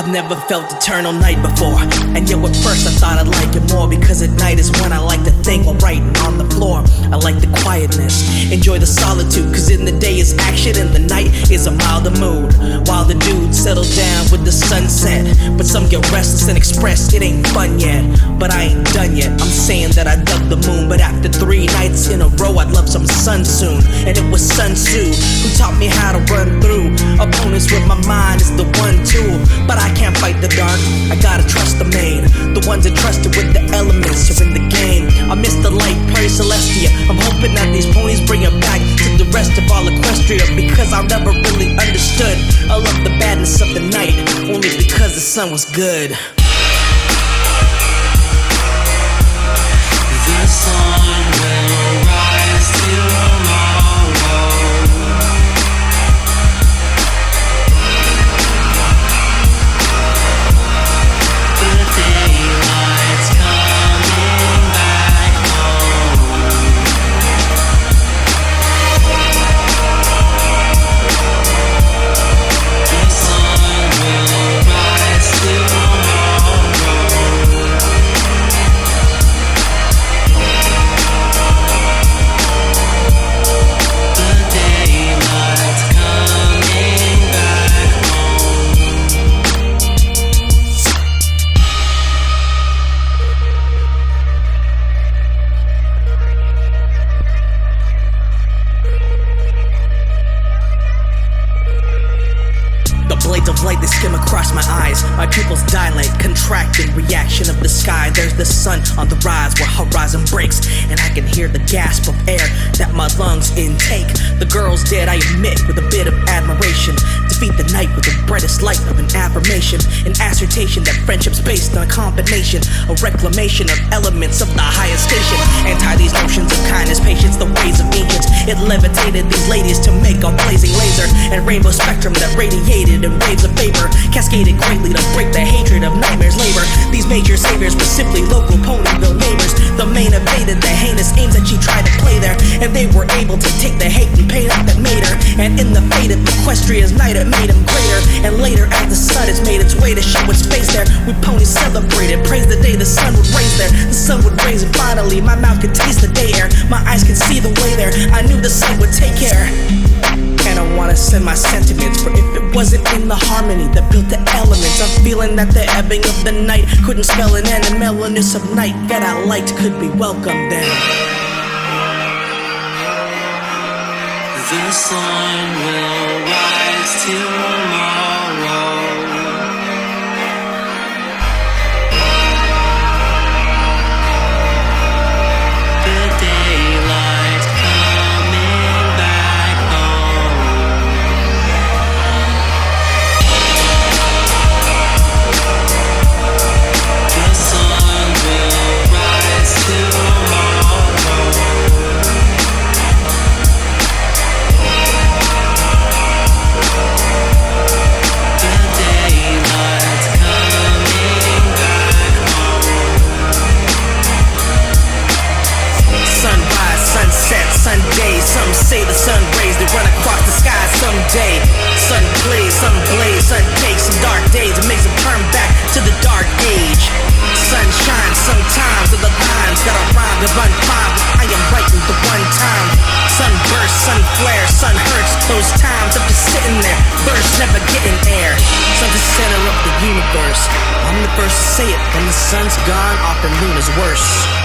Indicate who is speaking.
Speaker 1: I've never felt eternal night before, and yet at first I thought I'd like it more, because at night is when I like to think while writing on the floor. I like the quietness, enjoy the solitude, cause in the day is action and the night is a milder mood. While the dudes settle down with the sunset, but some get restless and express it ain't fun yet. But I ain't done yet, I'm saying that I dug the moon, but after 3 nights in a row I'd love some sun soon. And it was Sun Tzu who taught me how to run through opponents with my mind is the one tool. But I can't fight the dark, I gotta trust the main. The ones entrusted with the elements are in the game. I miss the light, Prairie Celestia. I'm hoping that these ponies bring it back to the rest of all Equestria, because I never really understood. I love the badness of the night, only because the sun was good.
Speaker 2: The sun will rise tomorrow. The daylight's coming back home. The sun will rise tomorrow.
Speaker 1: Blades of light, they skim across my eyes. My pupils dilate, contract in reaction of the sky. There's the sun on the rise where horizon breaks, and I can hear the gasp of air that my lungs intake. The girl's dead, I admit, with a bit of admiration. Defeat the night with the brightest light of an affirmation, an assertion that friendship's based on a combination, a reclamation of elements of the highest station. Anti these notions of kindness, patience, the ways of ancients. It levitated these ladies to make a blazing laser and rainbow spectrum that radiated in waves of vapor, cascaded greatly to break the hatred of nightmares labor. These major saviors were simply local Ponyville neighbors. The main evaded the heinous aims that she tried to play there, and they were able to take the hate and pain out that made her. And in the fate of Equestria's night, it made him greater. And later, as the sun has made its way to show its face there, we ponies celebrated, praised the day the sun would raise there. The sun would raise, and finally my mouth could taste the day air. My eyes could see the way there. I knew the sun would take care. And I wanna send my sentiments, for if it wasn't in the harmony that built the elements, I'm feeling that the ebbing of the night couldn't spell an end, and mellowness of night that I liked could be welcomed then.
Speaker 2: The sun will rise tomorrow. The daylight's coming back home. The sun will rise tomorrow. The daylight's coming back home.
Speaker 1: Sunrise, sunset, Sunday. Some say the sun rays, they run across the sky someday. Sun plays, sun blaze, sun takes some dark days and makes them turn back to the dark age. Sun shines sometimes of the lines that are rhymed and run fine, but I am writing the one time. Sun bursts, sun flares, sun hurts. Those times of just sitting there, burst never getting air. Sun the center of the universe. I'm the first to say it. When the sun's gone, afternoon is worse.